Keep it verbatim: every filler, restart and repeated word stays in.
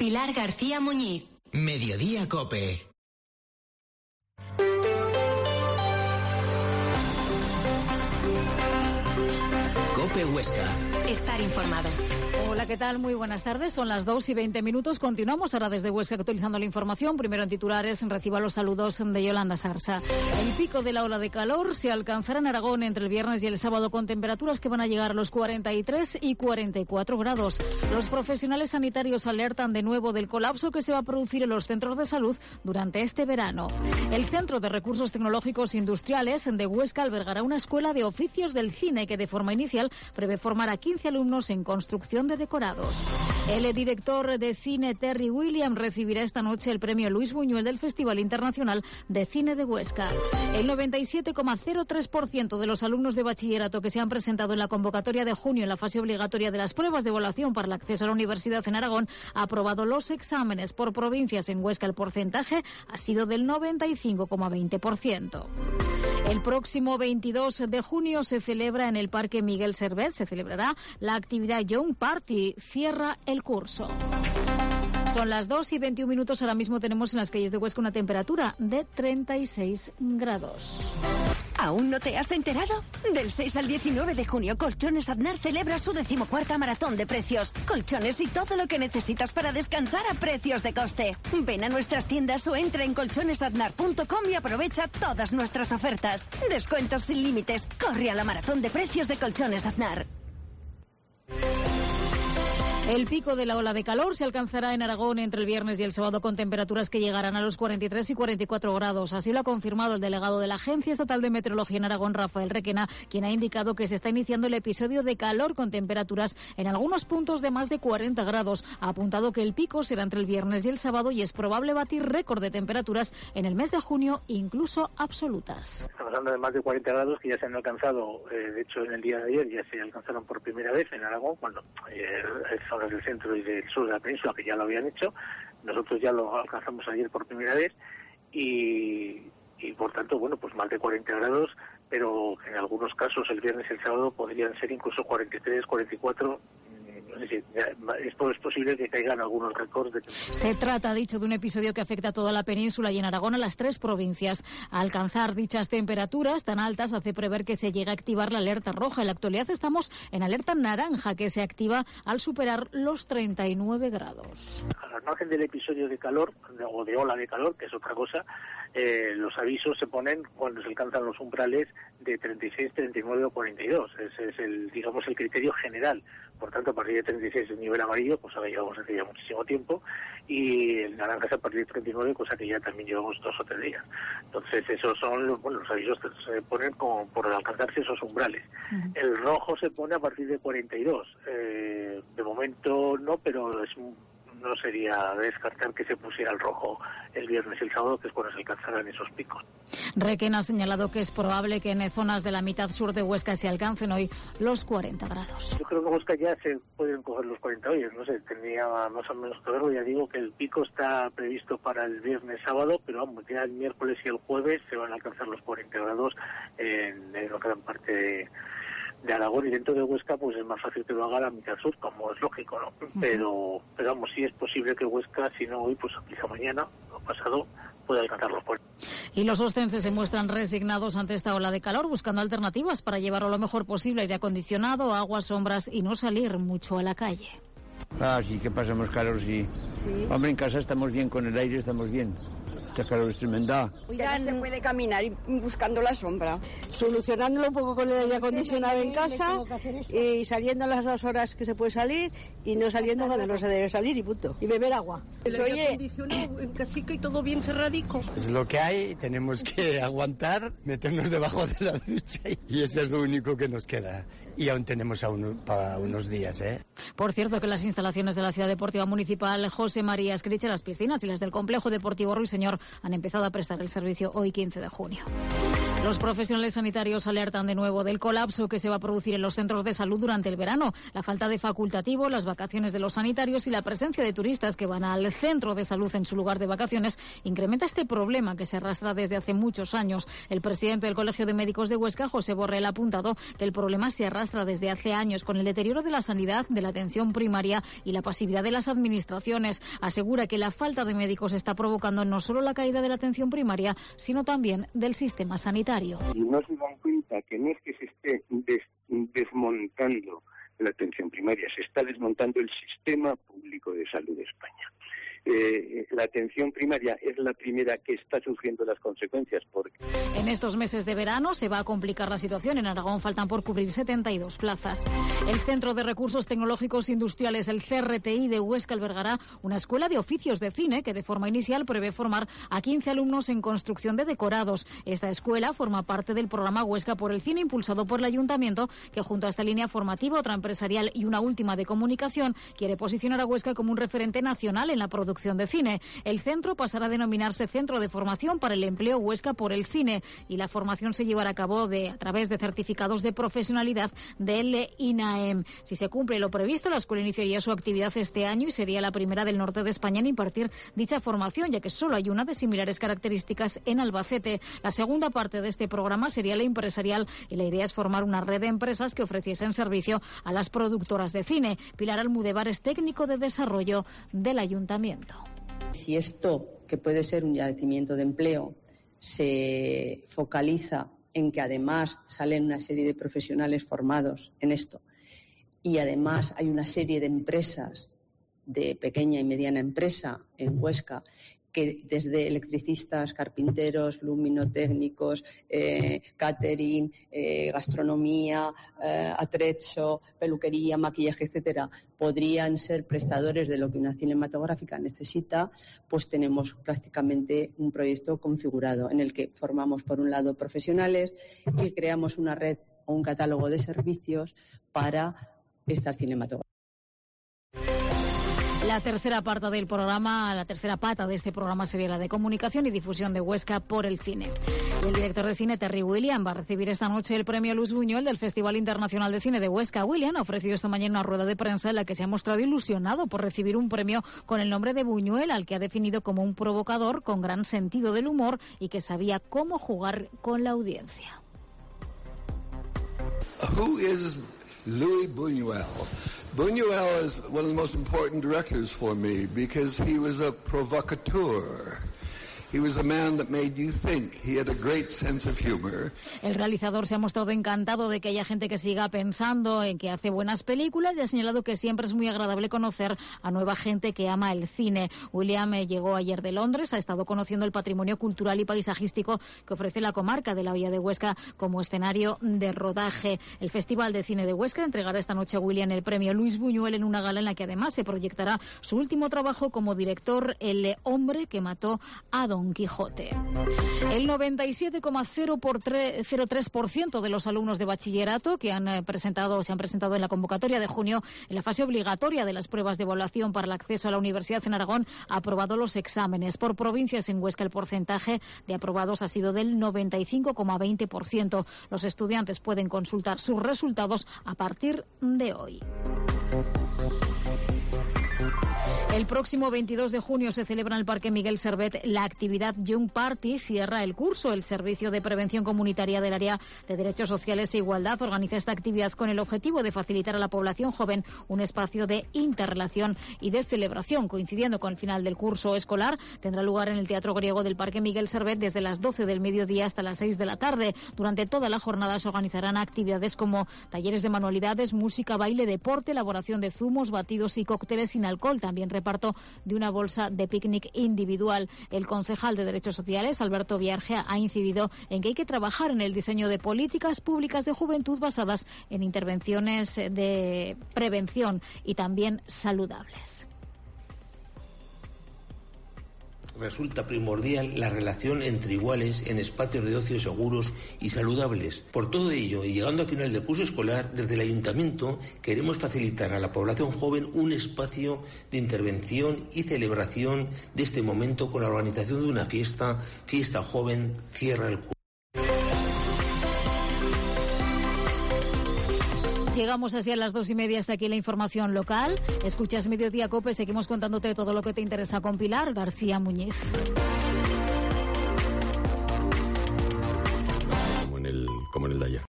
Pilar García Muñiz. Mediodía COPE. COPE Huesca. Estar informado. Hola, ¿qué tal? Muy buenas tardes. Son las dos y veinte minutos. Continuamos ahora desde Huesca actualizando la información. Primero en titulares, reciba los saludos de Yolanda Sarsa. El pico de la ola de calor se alcanzará en Aragón entre el viernes y el sábado con temperaturas que van a llegar a los cuarenta y tres y cuarenta y cuatro grados. Los profesionales sanitarios alertan de nuevo del colapso que se va a producir en los centros de salud durante este verano. El Centro de Recursos Tecnológicos Industriales de Huesca albergará una escuela de oficios del cine que de forma inicial prevé formar a quince alumnos en construcción de decorados. El director de cine Terry Williams recibirá esta noche el premio Luis Buñuel del Festival Internacional de Cine de Huesca. El noventa y siete coma cero tres por ciento de los alumnos de bachillerato que se han presentado en la convocatoria de junio en la fase obligatoria de las pruebas de evaluación para el acceso a la universidad en Aragón ha aprobado los exámenes por provincias. En Huesca el porcentaje ha sido del noventa y cinco coma veinte por ciento. El próximo veintidós de junio se celebra en el Parque Miguel Servet, se celebrará la actividad Young Party. Cierra el curso. Son las dos y veintiún minutos. Ahora mismo tenemos en las calles de Huesca una temperatura de treinta y seis grados. ¿Aún no te has enterado? Del seis al diecinueve de junio, Colchones Aznar celebra su decimocuarta maratón de precios. Colchones y todo lo que necesitas para descansar a precios de coste. Ven a nuestras tiendas o entra en colchones aznar punto com y aprovecha todas nuestras ofertas. Descuentos sin límites. Corre a la maratón de precios de Colchones Aznar. El pico de la ola de calor se alcanzará en Aragón entre el viernes y el sábado con temperaturas que llegarán a los cuarenta y tres y cuarenta y cuatro grados. Así lo ha confirmado el delegado de la Agencia Estatal de Meteorología en Aragón, Rafael Requena, quien ha indicado que se está iniciando el episodio de calor con temperaturas en algunos puntos de más de cuarenta grados. Ha apuntado que el pico será entre el viernes y el sábado y es probable batir récord de temperaturas en el mes de junio, incluso absolutas. Estamos hablando de más de cuarenta grados que ya se han alcanzado, eh, de hecho en el día de ayer ya se alcanzaron por primera vez en Aragón, bueno, eh, zonas del centro y del sur de la península que ya lo habían hecho. Nosotros ya lo alcanzamos ayer por primera vez y, y por tanto, bueno, pues más de cuarenta grados, pero en algunos casos el viernes y el sábado podrían ser incluso cuarenta y tres, cuarenta y cuatro. Es decir, es posible que caigan algunos récords de temperatura. Se trata, dicho, de un episodio que afecta a toda la península y en Aragón a las tres provincias. Al alcanzar dichas temperaturas tan altas hace prever que se llegue a activar la alerta roja. En la actualidad estamos en alerta naranja, que se activa al superar los treinta y nueve grados. Al margen del episodio de calor, o de ola de calor, que es otra cosa, eh, los avisos se ponen cuando se alcanzan los umbrales de treinta y seis, treinta y nueve o cuarenta y dos. Ese es el, digamos, el criterio general. Por tanto, a partir de treinta y seis el nivel amarillo, pues ahora llevamos hace ya muchísimo tiempo, y el naranja es a partir de treinta y nueve, cosa que ya también llevamos dos o tres días. Entonces, esos son los, bueno, los avisos que se ponen como por alcanzarse esos umbrales. Uh-huh. El rojo se pone a partir de cuarenta y dos. Eh, de momento no, pero es no sería descartar que se pusiera el rojo el viernes y el sábado, que es cuando se alcanzarán esos picos. Requena ha señalado que es probable que en zonas de la mitad sur de Huesca se alcancen hoy los cuarenta grados. Yo creo que en Huesca ya se pueden coger los cuarenta hoy, no sé, tendría más o menos que verlo. Ya digo que el pico está previsto para el viernes, sábado, pero vamos, ya el miércoles y el jueves se van a alcanzar los cuarenta grados en, en lo que dan parte de... de Aragón, y dentro de Huesca pues es más fácil que lo haga la mitad sur, como es lógico, ¿no? Uh-huh. Pero, pero vamos, sí es posible que Huesca, si no hoy, pues quizá mañana o pasado, pueda alcanzar los puertos. Y los ostenses se muestran resignados ante esta ola de calor, buscando alternativas para llevarlo lo mejor posible, aire acondicionado, agua, sombras y no salir mucho a la calle. Ah, sí que pasamos calor, sí. sí. Hombre, en casa estamos bien, con el aire estamos bien. Esta calor es tremenda. Ya se puede caminar y buscando la sombra. Solucionándolo un poco con el aire acondicionado en casa y saliendo las dos horas que se puede salir y no saliendo cuando no se debe salir y punto. Y beber agua. El aire acondicionado en casica y todo bien cerradico. Es lo que hay, tenemos que aguantar, meternos debajo de la ducha y eso es lo único que nos queda. Y aún tenemos aún para unos días, ¿eh? Por cierto, que las instalaciones de la Ciudad Deportiva Municipal José María Escriche, las piscinas y las del Complejo Deportivo Ruiseñor han empezado a prestar el servicio hoy quince de junio. Los profesionales sanitarios alertan de nuevo del colapso que se va a producir en los centros de salud durante el verano. La falta de facultativo, las vacaciones de los sanitarios y la presencia de turistas que van al centro de salud en su lugar de vacaciones incrementa este problema que se arrastra desde hace muchos años. El presidente del Colegio de Médicos de Huesca, José Borrell, ha apuntado que el problema se arrastra desde hace años con el deterioro de la sanidad, de la atención primaria y la pasividad de las administraciones. Asegura que la falta de médicos está provocando no solo la caída de la atención primaria, sino también del sistema sanitario. Y no se dan cuenta que no es que se esté des, desmontando la atención primaria, se está desmontando el sistema público de salud de España. Eh, la atención primaria es la primera que está sufriendo las consecuencias. Porque en estos meses de verano se va a complicar la situación. En Aragón faltan por cubrir setenta y dos plazas. El Centro de Recursos Tecnológicos Industriales, el C R T I de Huesca, albergará una escuela de oficios de cine que de forma inicial prevé formar a quince alumnos en construcción de decorados. Esta escuela forma parte del programa Huesca por el Cine, impulsado por el Ayuntamiento, que junto a esta línea formativa, otra empresarial y una última de comunicación, quiere posicionar a Huesca como un referente nacional en la producción de cine. El centro pasará a denominarse Centro de Formación para el Empleo Huesca por el Cine, y la formación se llevará a cabo de, a través de certificados de profesionalidad del INAEM. Si se cumple lo previsto, la escuela iniciaría su actividad este año y sería la primera del norte de España en impartir dicha formación, ya que solo hay una de similares características en Albacete. La segunda parte de este programa sería la empresarial, y la idea es formar una red de empresas que ofreciesen servicio a las productoras de cine. Pilar Almudevar es técnico de desarrollo del Ayuntamiento. Si esto, que puede ser un yacimiento de empleo, se focaliza en que además salen una serie de profesionales formados en esto y además hay una serie de empresas de pequeña y mediana empresa en Huesca, que desde electricistas, carpinteros, luminotécnicos, eh, catering, eh, gastronomía, eh, atrecho, peluquería, maquillaje, etcétera, podrían ser prestadores de lo que una cinematográfica necesita, pues tenemos prácticamente un proyecto configurado en el que formamos, por un lado, profesionales y creamos una red o un catálogo de servicios para estas cinematográficas. La tercera parte del programa, la tercera pata de este programa sería la de comunicación y difusión de Huesca por el cine. Y el director de cine, Terry William, va a recibir esta noche el premio Luis Buñuel del Festival Internacional de Cine de Huesca. William ha ofrecido esta mañana una rueda de prensa en la que se ha mostrado ilusionado por recibir un premio con el nombre de Buñuel, al que ha definido como un provocador con gran sentido del humor y que sabía cómo jugar con la audiencia. Who is Louis Buñuel? Buñuel is one of the most important directors for me because he was a provocateur. He was a man that made you think. He had a great sense of humor. El realizador se ha mostrado encantado de que haya gente que siga pensando en que hace buenas películas y ha señalado que siempre es muy agradable conocer a nueva gente que ama el cine. William llegó ayer de Londres, ha estado conociendo el patrimonio cultural y paisajístico que ofrece la comarca de la Hoya de Huesca como escenario de rodaje. El Festival de Cine de Huesca entregará esta noche a William el premio Luis Buñuel en una gala en la que además se proyectará su último trabajo como director, El hombre que mató a Don Quijote. El noventa y siete coma cero tres por ciento de los alumnos de bachillerato que han presentado, se han presentado en la convocatoria de junio en la fase obligatoria de las pruebas de evaluación para el acceso a la universidad en Aragón ha aprobado los exámenes. Por provincias, en Huesca el porcentaje de aprobados ha sido del noventa y cinco coma veinte por ciento. Los estudiantes pueden consultar sus resultados a partir de hoy. El próximo veintidós de junio se celebra en el Parque Miguel Servet la actividad Young Party. Cierra el curso. El Servicio de Prevención Comunitaria del Área de Derechos Sociales e Igualdad organiza esta actividad con el objetivo de facilitar a la población joven un espacio de interrelación y de celebración. Coincidiendo con el final del curso escolar, tendrá lugar en el Teatro Griego del Parque Miguel Servet desde las doce del mediodía hasta las seis de la tarde. Durante toda la jornada se organizarán actividades como talleres de manualidades, música, baile, deporte, elaboración de zumos, batidos y cócteles sin alcohol. También reparto de una bolsa de picnic individual. El concejal de Derechos Sociales, Alberto Viarge, ha incidido en que hay que trabajar en el diseño de políticas públicas de juventud basadas en intervenciones de prevención y también saludables. Resulta primordial la relación entre iguales en espacios de ocio seguros y saludables. Por todo ello, y llegando al final del curso escolar, desde el Ayuntamiento queremos facilitar a la población joven un espacio de intervención y celebración de este momento con la organización de una fiesta, Fiesta Joven Cierra el Curso. Llegamos así a las dos y media, hasta aquí la información local. Escuchas Mediodía Cope, seguimos contándote todo lo que te interesa con Pilar García Muñiz. Como en el, como en el de ayer.